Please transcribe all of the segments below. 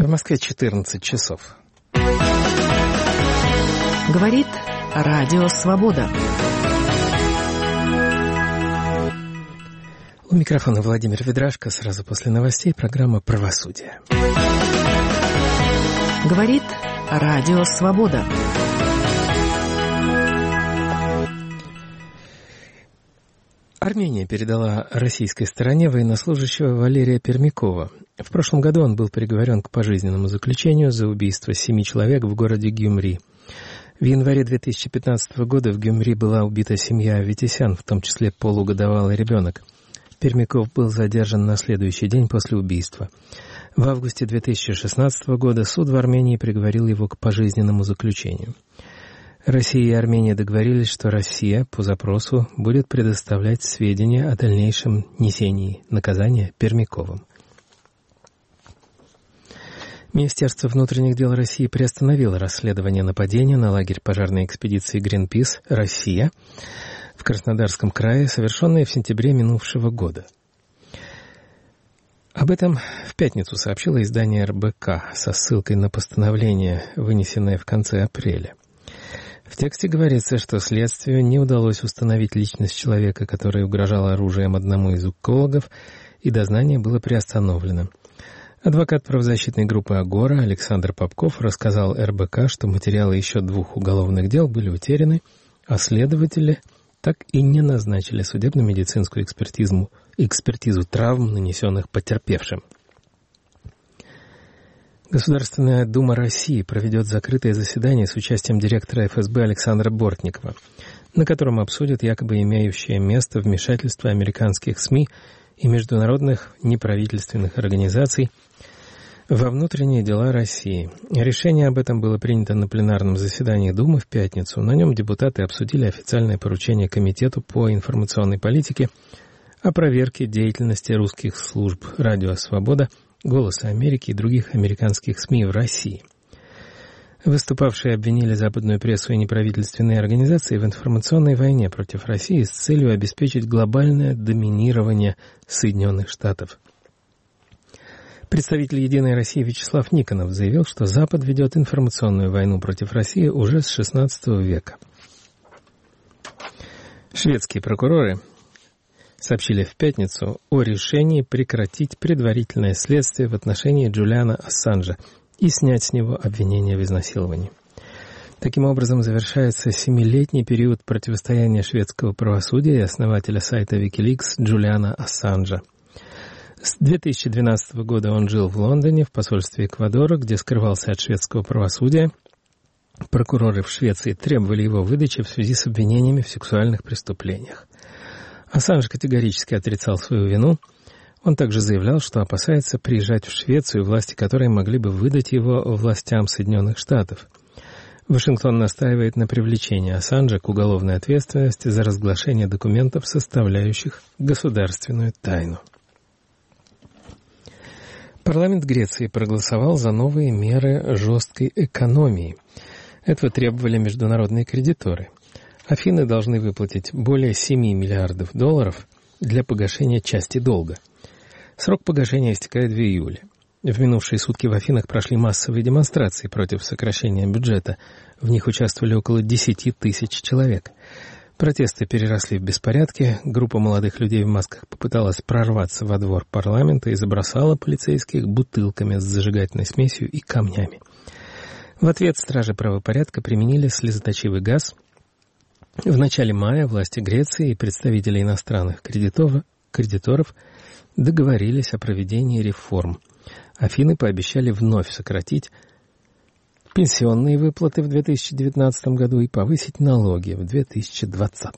В Москве 14 часов. Говорит Радио Свобода. У микрофона Владимир Ведрашко. Сразу после новостей программа «Правосудие». Говорит Радио Свобода. Армения передала российской стороне военнослужащего Валерия Пермякова. В прошлом году он был приговорен к пожизненному заключению за убийство 7 человек в городе Гюмри. В январе 2015 года в Гюмри была убита семья Аветисян, в том числе полугодовалый ребенок. Пермяков был задержан на следующий день после убийства. В августе 2016 года суд в Армении приговорил его к пожизненному заключению. Россия и Армения договорились, что Россия по запросу будет предоставлять сведения о дальнейшем несении наказания Пермяковым. Министерство внутренних дел России приостановило расследование нападения на лагерь пожарной экспедиции «Гринпис. Россия» в Краснодарском крае, совершенное в сентябре минувшего года. Об этом в пятницу сообщило издание РБК со ссылкой на постановление, вынесенное в конце апреля. В тексте говорится, что следствию не удалось установить личность человека, который угрожал оружием одному из экологов, и дознание было приостановлено. Адвокат правозащитной группы «Агора» Александр Попков рассказал РБК, что материалы еще 2 уголовных дел были утеряны, а следователи так и не назначили судебно-медицинскую экспертизу травм, нанесенных потерпевшим. Государственная Дума России проведет закрытое заседание с участием директора ФСБ Александра Бортникова, на котором обсудят якобы имеющее место вмешательство американских СМИ и международных неправительственных организаций во внутренние дела России. Решение об этом было принято на пленарном заседании Думы в пятницу. На нем депутаты обсудили официальное поручение Комитету по информационной политике о проверке деятельности русских служб «Радио Свобода», «Голоса Америки» и других американских СМИ в России. Выступавшие обвинили западную прессу и неправительственные организации в информационной войне против России с целью обеспечить глобальное доминирование Соединенных Штатов. Представитель «Единой России» Вячеслав Никонов заявил, что Запад ведет информационную войну против России уже с XVI века. Шведские прокуроры сообщили в пятницу о решении прекратить предварительное следствие в отношении Джулиана Ассанжа и снять с него обвинения в изнасиловании. Таким образом, завершается 7-летний период противостояния шведского правосудия и основателя сайта Wikileaks Джулиана Ассанжа. С 2012 года он жил в Лондоне, в посольстве Эквадора, где скрывался от шведского правосудия. Прокуроры в Швеции требовали его выдачи в связи с обвинениями в сексуальных преступлениях. Ассанж категорически отрицал свою вину. Он также заявлял, что опасается приезжать в Швецию, власти которой могли бы выдать его властям Соединенных Штатов. Вашингтон настаивает на привлечении Ассанжа к уголовной ответственности за разглашение документов, составляющих государственную тайну. Парламент Греции проголосовал за новые меры жесткой экономии. Этого требовали международные кредиторы. Афины должны выплатить более $7 миллиардов для погашения части долга. Срок погашения истекает в июле. В минувшие сутки в Афинах прошли массовые демонстрации против сокращения бюджета. В них участвовали около 10 тысяч человек. Протесты переросли в беспорядки. Группа молодых людей в масках попыталась прорваться во двор парламента и забросала полицейских бутылками с зажигательной смесью и камнями. В ответ стражи правопорядка применили слезоточивый газ. В начале мая власти Греции и представители иностранных кредиторов договорились о проведении реформ. Афины пообещали вновь сократить пенсионные выплаты в 2019 году и повысить налоги в 2020.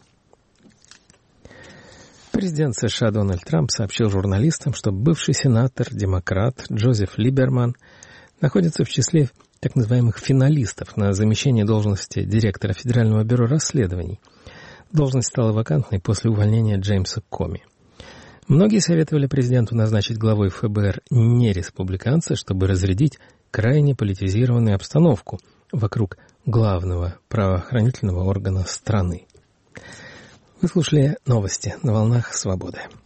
Президент США Дональд Трамп сообщил журналистам, что бывший сенатор-демократ Джозеф Либерман находится в числе так называемых финалистов на замещение должности директора Федерального бюро расследований. Должность стала вакантной после увольнения Джеймса Коми. Многие советовали президенту назначить главой ФБР не республиканца, чтобы разрядить крайне политизированную обстановку вокруг главного правоохранительного органа страны. Вы слушали новости на волнах «Свободы».